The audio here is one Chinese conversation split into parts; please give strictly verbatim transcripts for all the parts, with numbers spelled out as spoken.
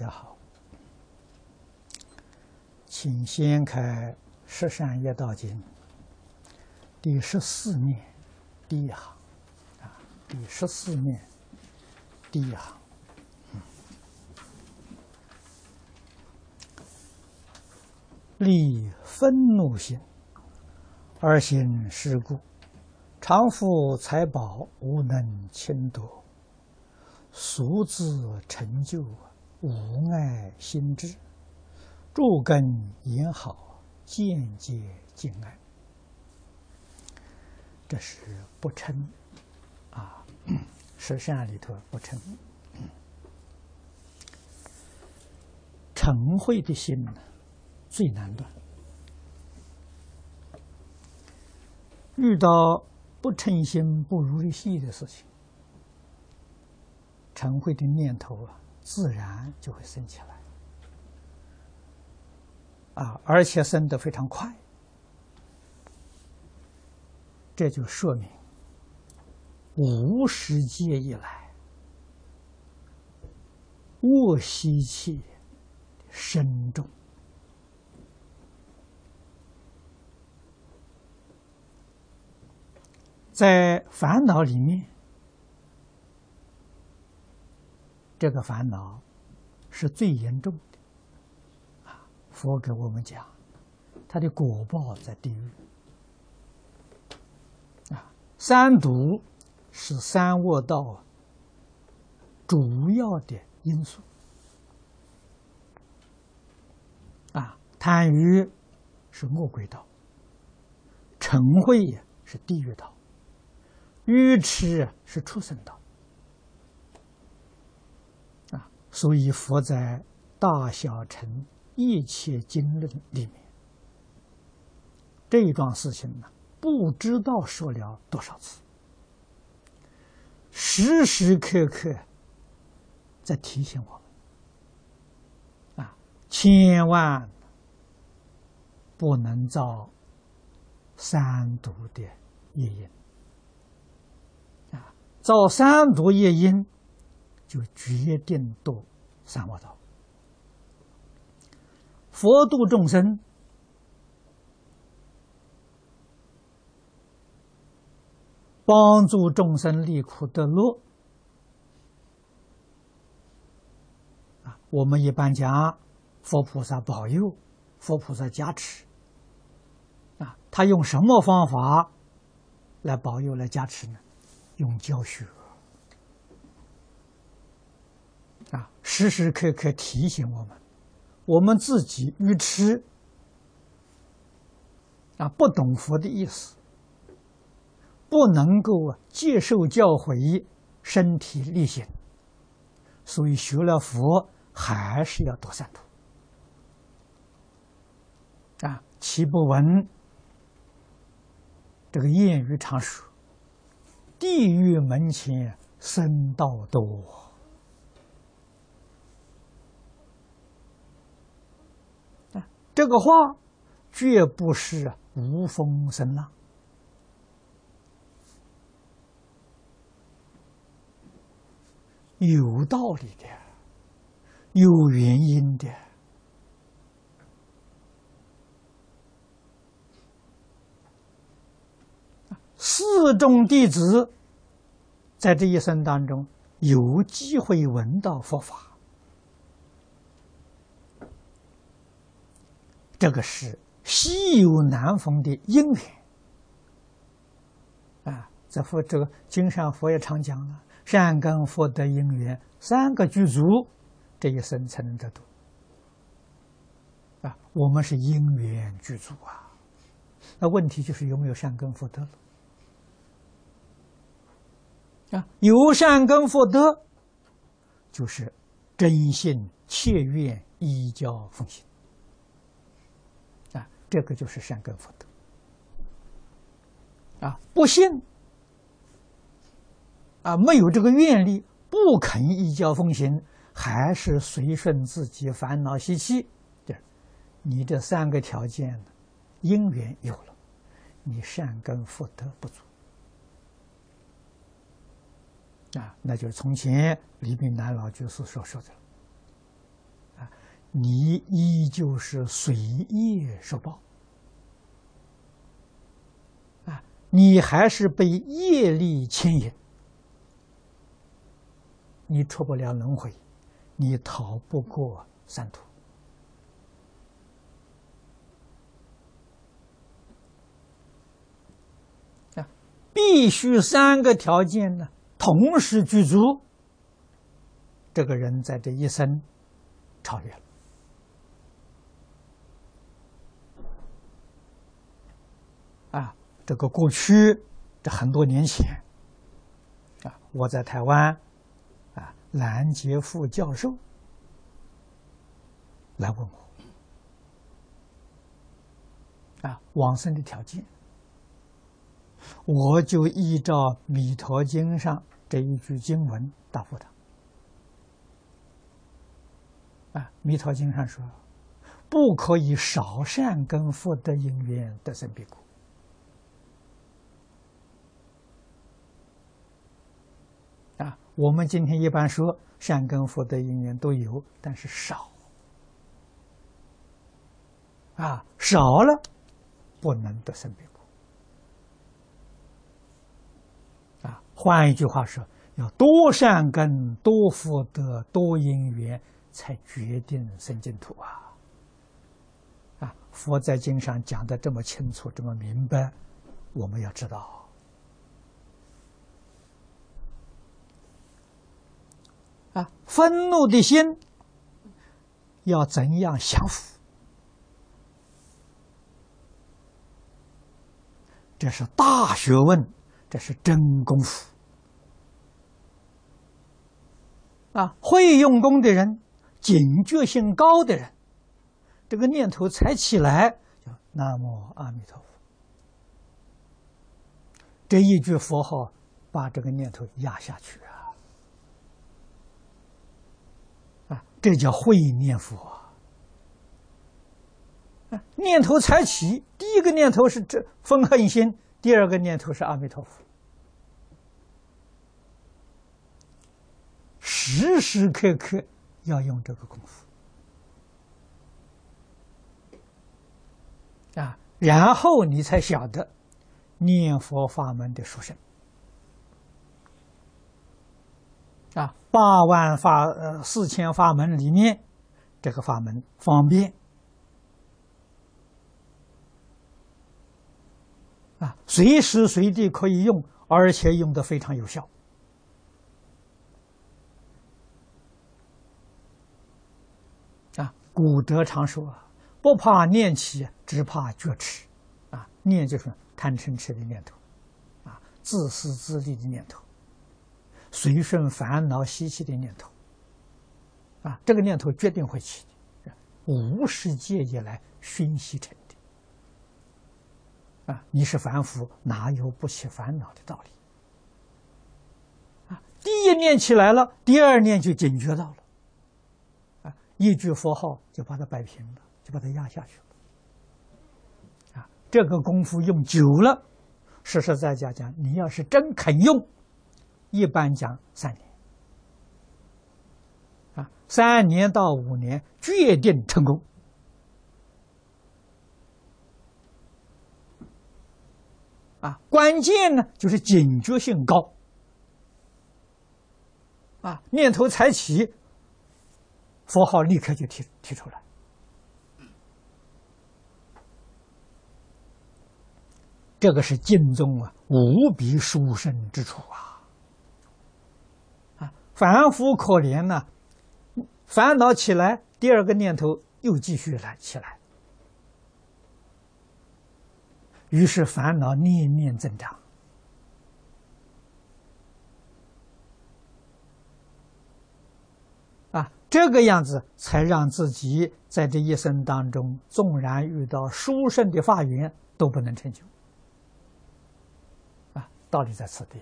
好，请先开《十善业道经》第十四面第一行啊，第十四面第一行。嗯、立愤怒心，而行施故，常负财宝，无能侵夺。俗自成就，无碍心智，诸根言好，渐渐敬爱。这是不嗔啊，十善里头不嗔。嗔恚的心呢，最难断。遇到不称心、不如意戏的事情，嗔恚的念头啊，自然就会生起来，啊，而且生得非常快。这就说明无始劫以来恶习气深重，在烦恼里面。这个烦恼是最严重的，啊！佛给我们讲，它的果报在地狱，啊！三毒是三恶道主要的因素，啊！贪欲是恶鬼道，嗔恚是地狱道，愚痴是畜生道。所以佛在大小乘一切经论里面，这一桩事情呢，不知道说了多少次，时时刻刻在提醒我们啊，千万不能造三毒的业因啊，造三毒业因就决定堕三恶道。佛度众生，帮助众生离苦得乐。啊，我们一般讲佛菩萨保佑，佛菩萨加持。啊，他用什么方法来保佑、来加持呢？用教学。啊，时时刻刻提醒我们，我们自己愚痴，啊，不懂佛的意思，不能够接受教诲，身体力行，所以学了佛还是要堕三途。啊，岂不闻这个谚语常说：“地狱门前僧道多。”这个话绝不是无风声浪，有道理的，有原因的。四众弟子在这一生当中有机会闻到佛法，这个是稀有难逢的因缘啊！在佛这个经上，佛也常讲了，善根福德因缘三个具足，这一生才能得度啊！我们是因缘具足啊，那问题就是有没有善根福德了啊？有善根福德，就是真信切愿依教奉行。这个就是善根福德啊！不信啊，没有这个愿力，不肯依教奉行，还是随顺自己烦恼习气，对，你这三个条件因缘有了，你善根福德不足啊，那就是从前李炳南老居士所说的你依旧是随业受报啊，你还是被业力牵引，你出不了轮回，你逃不过三途啊！必须三个条件呢同时具足，这个人在这一生超越了。啊，这个过去，这很多年前，啊，我在台湾，啊，兰杰副教授来问我，啊，往生的条件，我就依照《弥陀经》上这一句经文答复他。啊，《弥陀经》上说，不可以少善根福德因缘得生彼国。啊，我们今天一般说善根福德因缘都有，但是少。啊，少了不能得生彼国。啊，换一句话说，要多善根、多福德、多因缘，才决定生净土啊！啊，佛在经上讲的这么清楚、这么明白，我们要知道。啊，愤怒的心要怎样降服？这是大学问，这是真功夫。啊，会用功的人，警觉性高的人，这个念头才起来，就南无阿弥陀佛，这一句佛号把这个念头压下去啊！啊，这叫会念佛啊！啊，念头才起，第一个念头是这愤恨心，第二个念头是阿弥陀佛，时时刻刻要用这个功夫啊，然后你才晓得念佛法门的殊胜啊，八万法呃四千法门里面，这个法门方便啊，随时随地可以用，而且用得非常有效。啊，古德常说，不怕念起，只怕觉迟。啊，念就是贪嗔痴的念头，啊，自私自利的念头，随顺烦恼习气的念头，啊，这个念头决定会起的，无始劫以来熏习成的。啊，你是凡夫，哪有不起烦恼的道理？啊，第一念起来了，第二念就警觉到了，啊，一句佛号就把它摆平了，就把它压下去了。啊，这个功夫用久了，实实在在讲，你要是真肯用，一般讲三年，啊，三年到五年决定成功。啊，关键呢就是警觉性高，啊，念头才起，佛号立刻就提提出来，这个是经中啊无比殊胜之处啊！啊，凡夫可怜呢，烦恼起来，第二个念头又继续来起来。于是烦恼念念增长，啊，这个样子才让自己在这一生当中，纵然遇到殊胜的法缘，都不能成就。啊，道理在此地。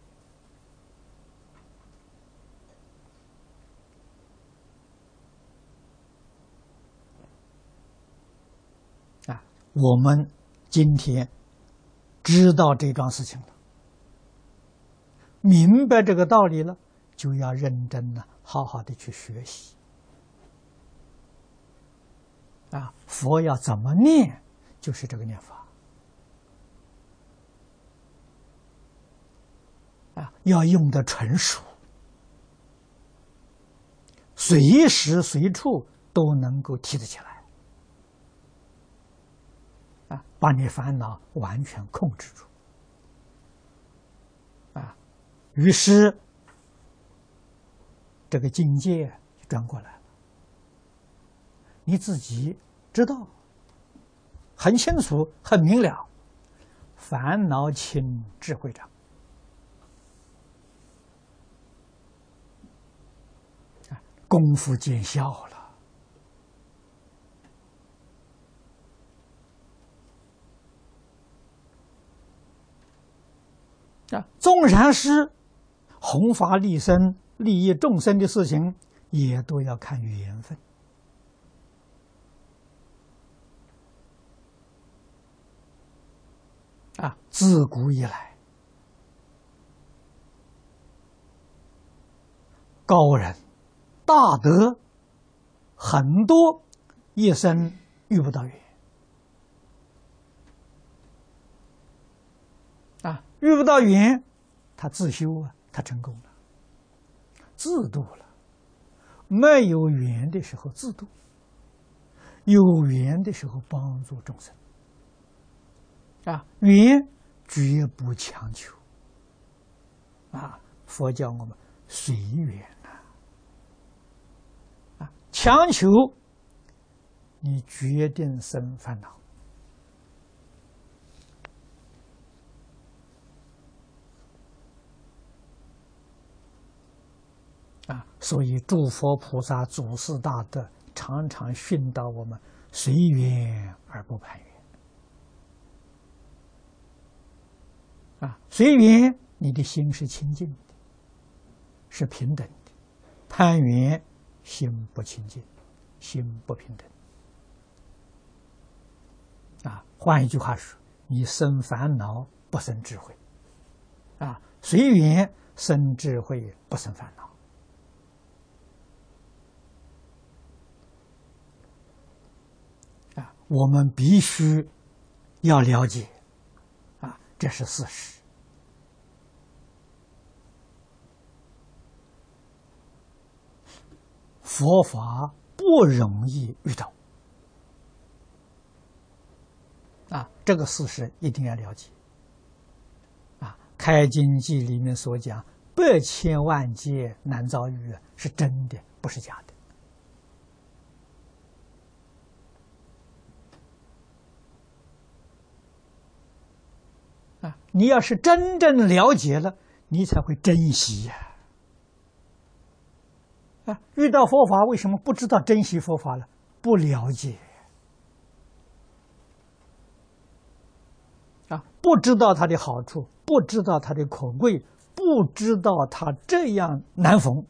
啊，我们今天知道这桩事情了，明白这个道理了，就要认真的、好好的去学习。 啊，佛要怎么念，就是这个念法。啊，要用的纯熟，随时随处都能够提得起来。啊，把你烦恼完全控制住。啊，于是这个境界就转过来了。你自己知道，很清楚，很明了，烦恼轻，智慧长。功夫见效了。啊，纵然是弘法利生、利益众生的事情，也都要看缘分。啊，自古以来，高人、大德很多，一生遇不到缘。啊，遇不到缘，他自修啊，他成功了，自度了。没有缘的时候自度，有缘的时候帮助众生。啊，缘绝不强求。啊，佛教我们随缘呐。啊，强求你决定生烦恼。啊，所以诸佛菩萨、祖师大德常常训导我们随缘而不攀缘。啊，随缘，你的心是清净的，是平等的；攀缘，心不清净，心不平等。啊，换一句话说，你生烦恼不生智慧。啊，随缘生智慧，不生烦恼。啊，我们必须要了解。啊，这是事实。佛法不容易遇到。啊，这个事实一定要了解。啊，《开经记》里面所讲“百千万劫难遭遇”是真的，不是假的。啊，你要是真正了解了，你才会珍惜呀。啊，遇到佛法为什么不知道珍惜佛法了？不了解。啊，不知道它的好处，不知道它的可贵，不知道它这样难逢。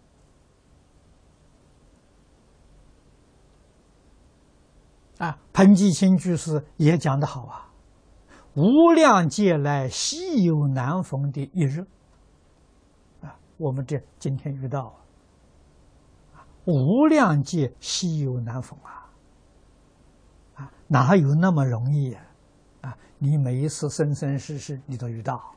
啊，彭基清居士也讲得好啊，无量劫来稀有难逢的一日。啊，我们这今天遇到，啊，无量劫稀有难逢啊，啊，哪有那么容易呀？啊，你每一次生生世世你都遇到。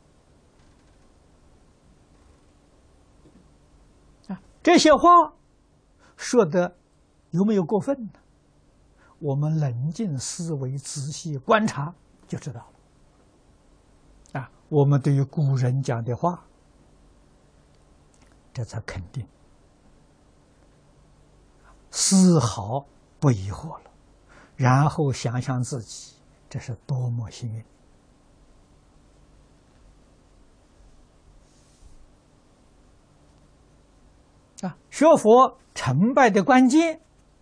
啊，这些话说的有没有过分呢？我们冷静思维、仔细观察就知道了。啊，我们对于古人讲的话，这才肯定，丝毫不疑惑了。然后想想自己，这是多么幸运！啊，学佛成败的关键，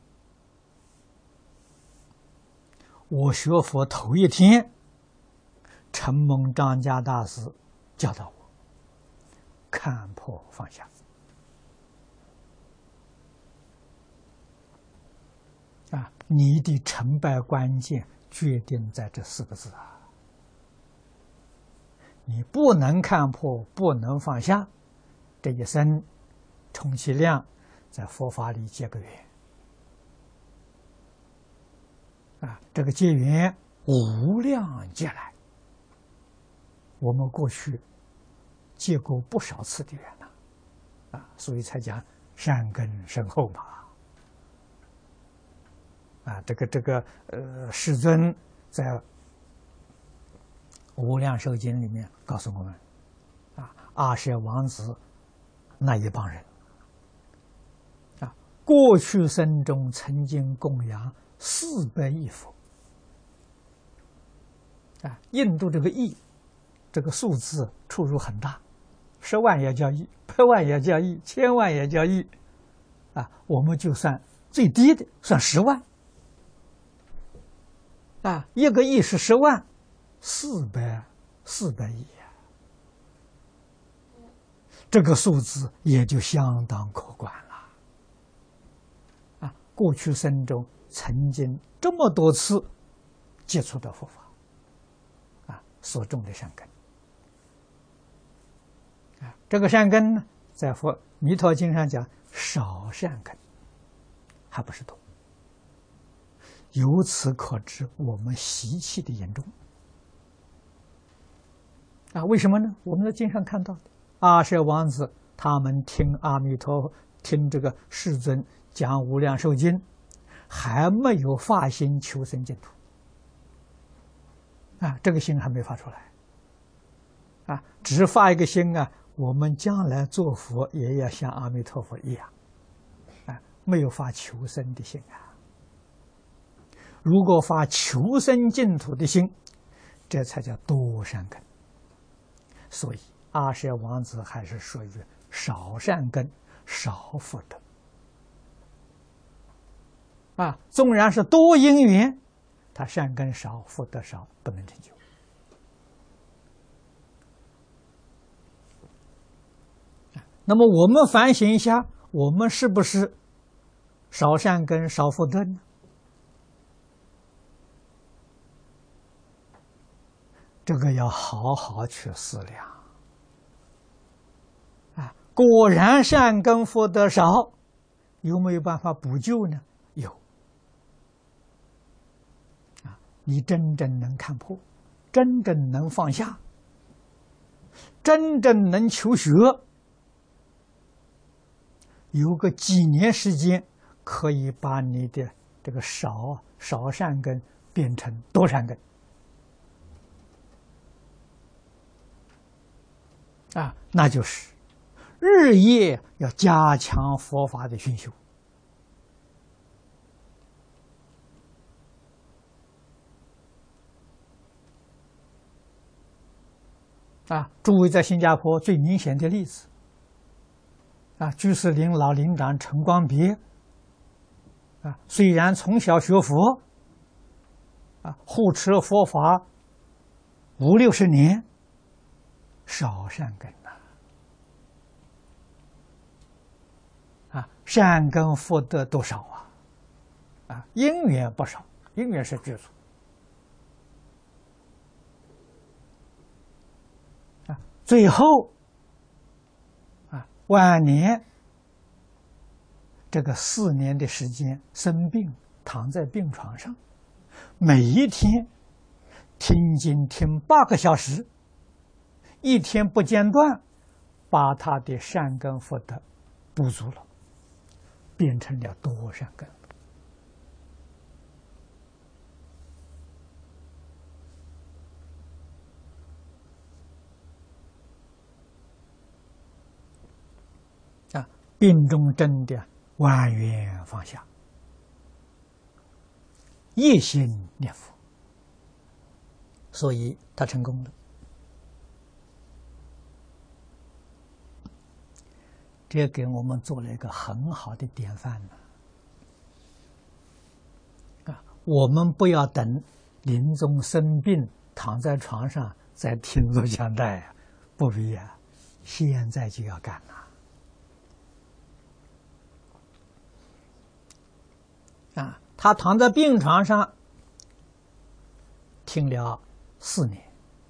我学佛头一天，承蒙张家大师教导我，看破放下。啊，你的成败关键决定在这四个字啊！你不能看破，不能放下，这一生充其量在佛法里结个缘。 啊，这个结缘无量劫来，我们过去结过不少次的缘呐，啊，所以才讲善根深厚嘛。啊，这个这个呃，世尊在《无量寿经》里面告诉我们，啊，阿舍王子那一帮人，啊，过去生中曾经供养四百亿佛，啊，印度这个亿，这个数字出入很大，十万也叫亿，百万也叫亿，千万也叫亿，啊，我们就算最低的算十万。啊，一个亿是十万，四百四百亿啊，这个数字也就相当可观了。啊，过去生中曾经这么多次接触到佛法，啊，所种的善根，啊，这个善根呢，在佛《弥陀经》上讲，少善根，还不是多。由此可知，我们习气的严重啊！为什么呢？我们在经上看到的，阿舍王子他们听阿弥陀佛，听这个世尊讲《无量寿经》，还没有发心求生净土啊，这个心还没发出来啊，只发一个心啊，我们将来做佛也要像阿弥陀佛一样啊，没有发求生的心啊。如果发求生净土的心，这才叫多善根。所以阿舍王子还是属于少善根、少福德。啊，纵然是多因缘，他善根少、福德少，不能成就。那么我们反省一下，我们是不是少善根、少福德呢？这个要好好去思量啊！果然善根福德少，有没有办法补救呢？有啊！你真正能看破，真正能放下，真正能求学，有个几年时间，可以把你的这个少少善根变成多善根。啊，那就是日夜要加强佛法的熏修。啊，诸位在新加坡最明显的例子，啊，居士林老林长陈光别，啊，虽然从小学佛，啊，护持佛法五六十年。少善根呐，啊，善根福德都少啊，啊，因缘不少，因缘是具足，啊，最后，啊，晚年这个四年的时间生病，躺在病床上，每一天听经听八个小时。一天不间断，把他的善根福德补足了，变成了多善根。啊，病中真的万缘放下，一心念佛，所以他成功了。这给我们做了一个很好的典范呢。啊，我们不要等临终生病躺在床上再听录像带啊，不必啊，现在就要干了。啊，他躺在病床上听了四年，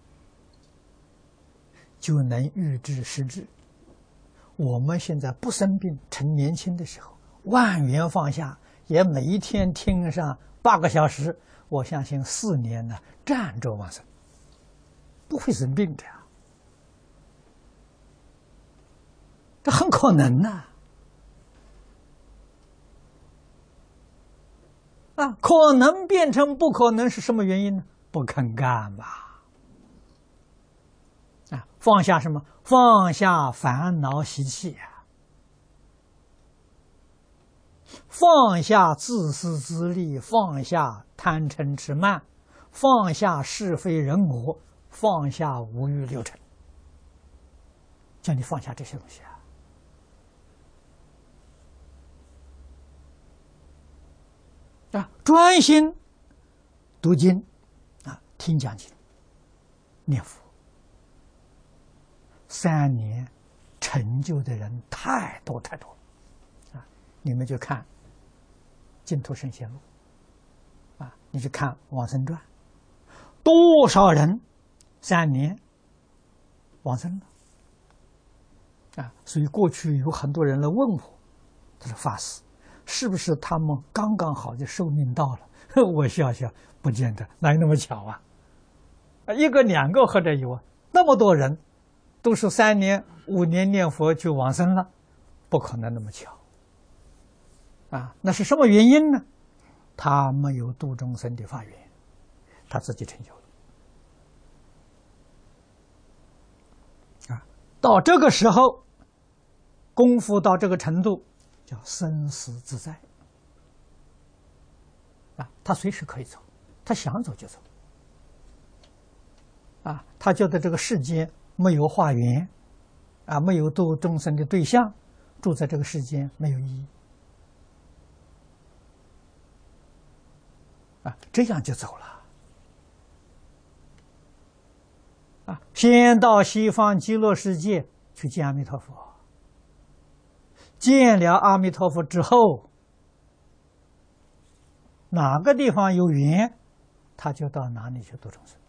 就能预知时至。我们现在不生病，趁年轻的时候，万缘放下，也每一天听上八个小时， 我相信四年呢站着往生，不会生病的呀，这很可能呐、啊。啊，可能变成不可能是什么原因呢？不肯干吧。啊，放下什么？放下烦恼习气呀、啊，放下自私自利，放下贪嗔痴慢，放下是非人我，放下五欲六尘，叫你放下这些东西啊。啊，专心读经，啊，听讲经，念佛，三年成就的人太多太多了，啊，你们就看《净土圣贤录》，啊，你去看《往生传》，多少人三年往生了，啊，所以过去有很多人来问我，他说法师，是不是他们刚刚好就寿命到了？我笑笑，不见得，哪有那么巧啊？一个两个或者有啊，那么多人都是三年五年念佛就往生了，不可能那么巧啊！那是什么原因呢？他没有度众生的法缘，他自己成就了啊！到这个时候，功夫到这个程度，叫生死自在啊！他随时可以走，他想走就走啊！他觉得这个世间没有化缘啊，没有度众生的对象，住在这个世间没有意义啊，这样就走了啊！先到西方极乐世界去见阿弥陀佛，见了阿弥陀佛之后，哪个地方有缘，他就到哪里去度众生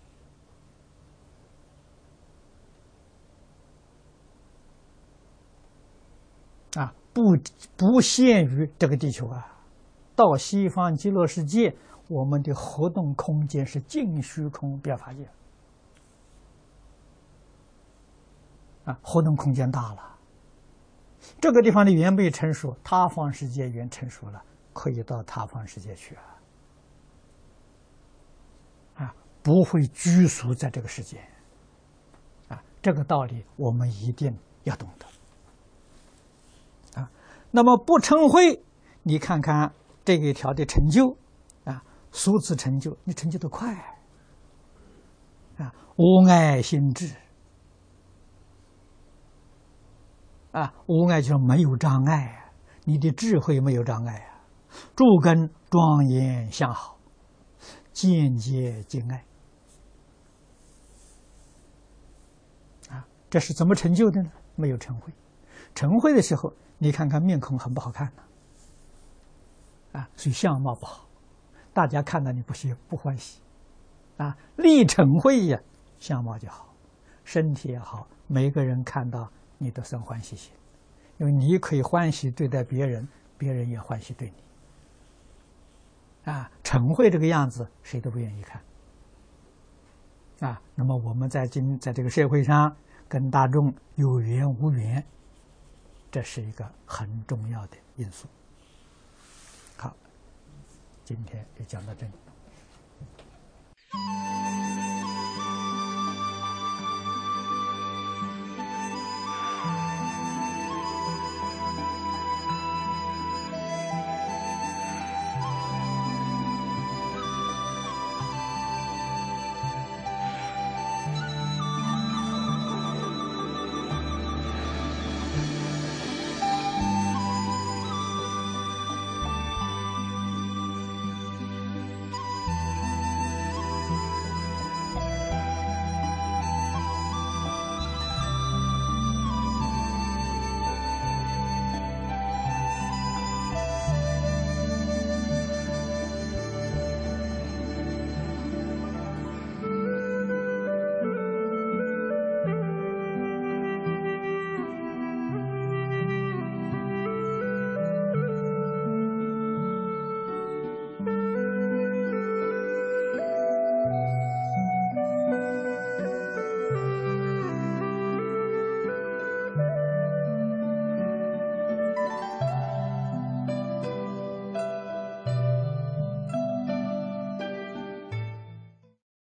啊！不不限于这个地球啊，到西方极乐世界，我们的活动空间是尽虚空变法界啊，活动空间大了。这个地方的缘没成熟，他方世界缘成熟了，可以到他方世界去啊，啊，不会拘束在这个世界啊，这个道理我们一定要懂得啊。那么不嗔恚，你看看这一条的成就啊，殊次成就，你成就的快啊，无碍心智。啊，无碍就是没有障碍啊，你的智慧没有障碍啊，诸根庄严相好，间接敬爱啊，这是怎么成就的呢？没有嗔恚，嗔恚的时候，你看看面孔很不好看呢，啊，所以相貌不好，大家看到你不喜不欢喜，啊，立嗔恚呀，相貌就好，身体也好，每个人看到你都生欢喜心，因为你可以欢喜对待别人，别人也欢喜对你。啊，嗔恚这个样子，谁都不愿意看。啊，那么我们在今在这个社会上跟大众有缘无缘，这是一个很重要的因素。好，今天就讲到这里。